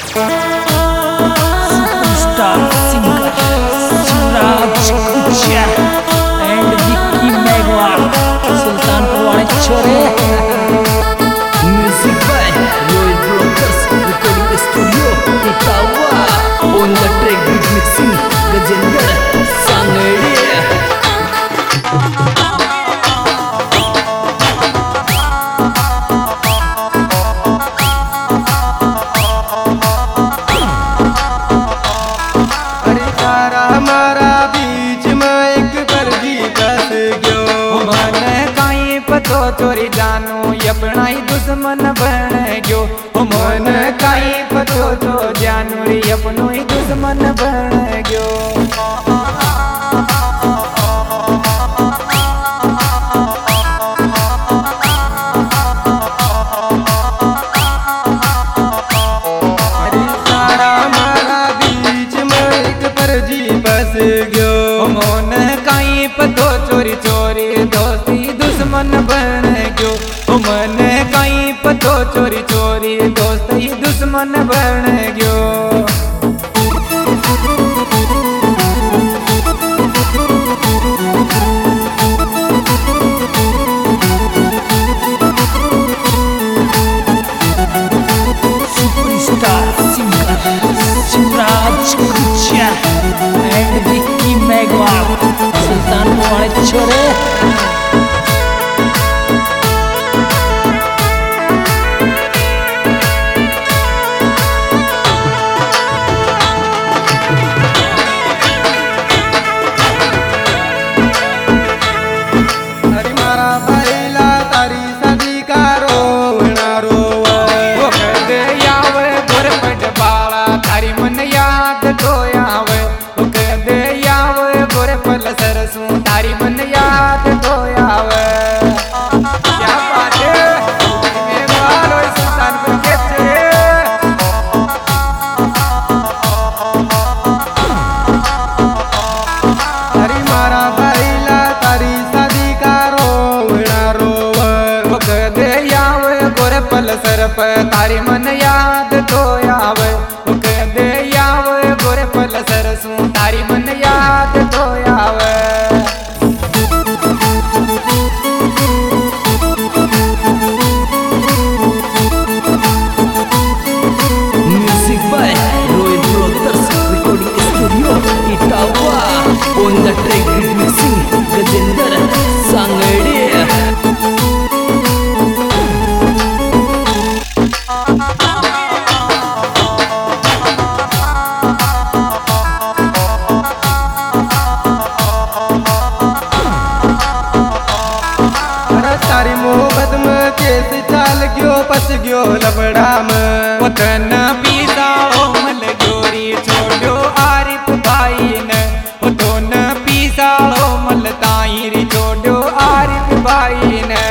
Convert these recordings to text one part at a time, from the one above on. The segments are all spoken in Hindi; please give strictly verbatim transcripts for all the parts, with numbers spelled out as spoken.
Superstar singer Suraj Kuchia and Vicky Megwal, Sultanpur वाले छोरे। Music by Royal Brothers Recording Studio, Itawa. On the track beat mixing Gajendra Sangadia. चोरी जानू अपना ही दुश्मन बन गयो, मन काई पतो तो जानू रे अपनो ही दुश्मन बन गयो। अरे सारा मारा बीच में एक फर्जी बस गयो, मन काई पतो चोरी चोरी दोस्ती दुश्मन बन गयो, मन कहीं पतो चोरी चोरी दोस्त ही दुश्मन बन गयो। Superstar singer Suraj Kuchia and Vicky Megwal, Sultanpur वाले छोरे। तारी मन याद तो आवे, क्या बात है मेघवाल सुल्तानपुर के छोरे। तारी मारा भाईला तारी शादी का रोवना रोवर, दे आवे गोरे पल सर पे तारी मन याद तो आवे, दे आवे गोरे पल सर सू तारी मन याद तो आवे। Music by Royal Brothers Recording Studio, Itawa. On the track beat mixing Gajendra Sangadia. तारी मोहब्बत में केस चाल गयो पस गयो लबड़ा में, वतन पीसा मल गोरी छोड़ो आरिफ भाई ने, तो न पीसा मल ताईरी छोड़ो आरिफ भाई ने।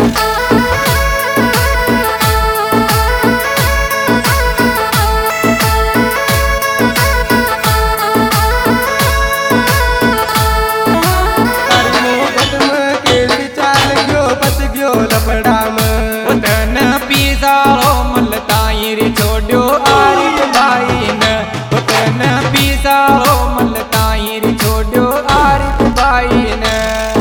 लपड़ा में वतन पीसा मल ताईरी छोड़ो आरिफ भाई ने, वतन पीसा मल ताईरी छोड़ो आरिफ भाई ने।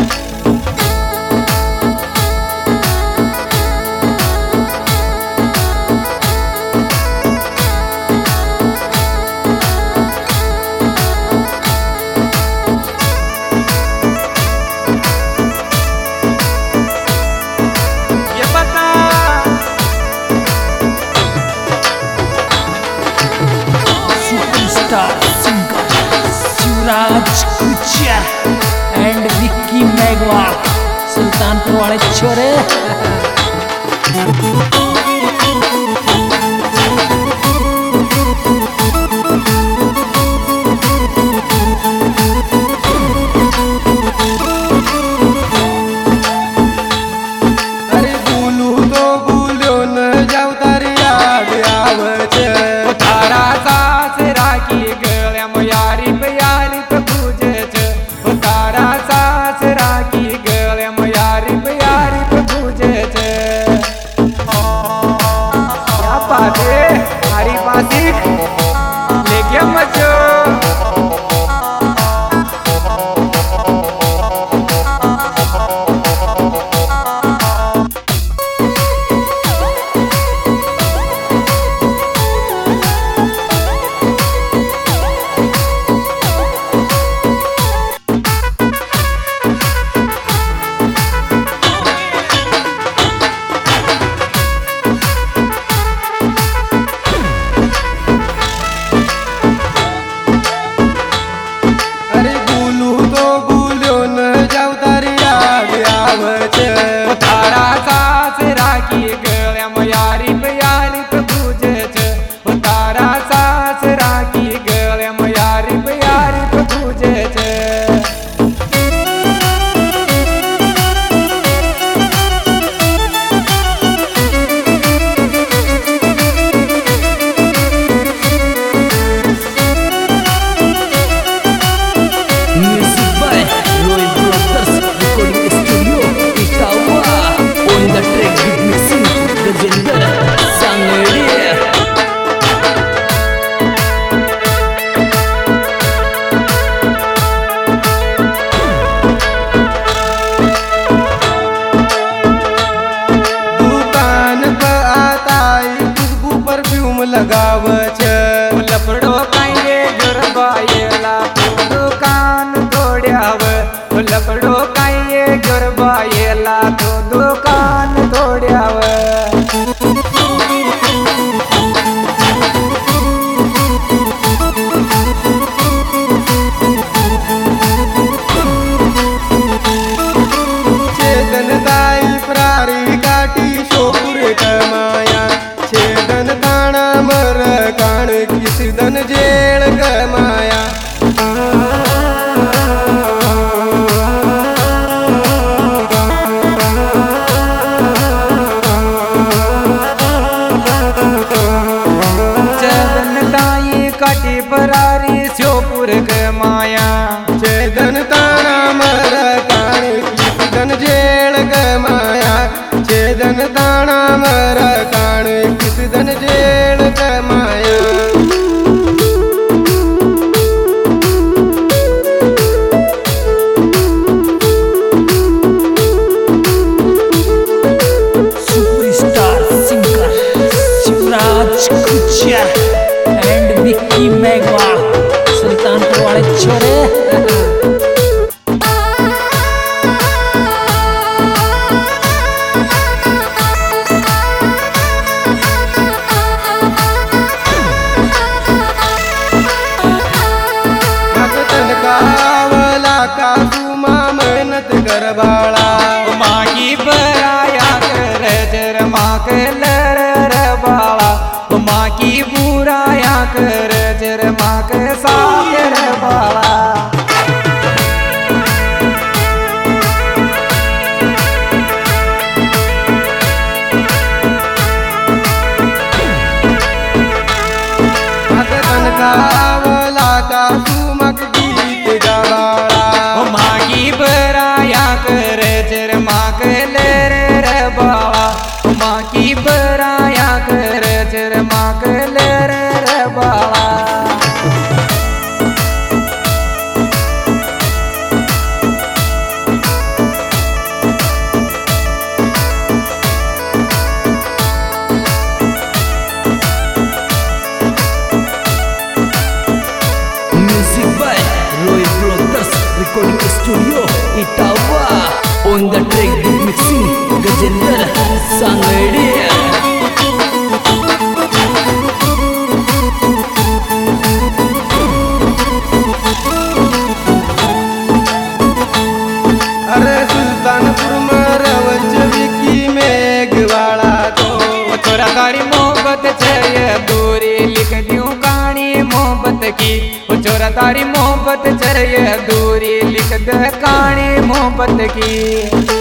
Superstar singer Suraj Kuchia and Vicky Megwal, Sultanpur वाले छोरे। अरे भूलू तो भूलो न जाऊ तारी याद आवे छे, तारा सास राखी गळ्या यारी प्यारी पे पूजे छे, तारा सास राखी गळ्या यारी प्यारी पे पूजे छे। क्या बात है हरी बात धूम लगाव छ लपड़ो काये गरबायला तो दुकान तोड्याव लपड़ो काये गरबायला तो दुकान तोड्याव कमाया छेदन ताना मर कान किसी दन जेल कमाया छेदन ताई काटी परारी श्योपुर कमाया छेदन ताना मर कान किसी दन जेल कमाया छेदन ताना मर कान किस दन जेल कमाया superstar singer Shivraj Gujjar and Vicky Meghwal Sultanpur वाले छोरे करबाला मागी बराया कर जर माक लर बाला मागी बुराया कर जर माक सागर बाला भगतन का वला का सुमक गीत गवाला मागी बराया कर जर माक लर बाला मागी बराया कर जर माक लर बाला recording studio Itawa on the track beat mixing Gajendra Sangadia अरे सुल्तानपुर में रवच विकी मेघवाला तो छोरा तारी मोहब्बत छे दूरी लिख दियो कहानी मोहब्बत की छोरा तारी मोहब्बत चरिए दूरी लिख दे कहानी मोहब्बत की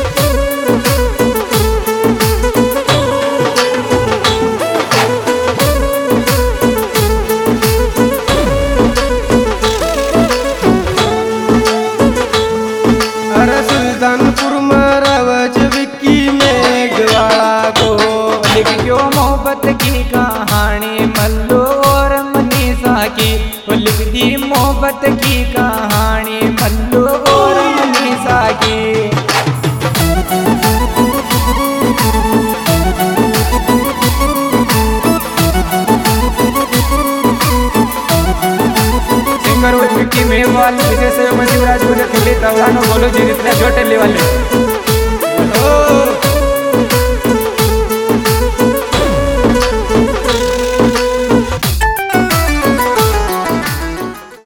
अरे सुल्तानपुर में रवच विक्की मेघवाला को लिख दियो मोहब्बत की कहानी मल्लू और मनीषा की लिख दी मोहब्बत की कहानी मल्लू और मनीषा की सिंगर विक्की मेघवाल विजय से शिवराज गुजर खेली तवलानो बोलो जी रितने जोटे वाले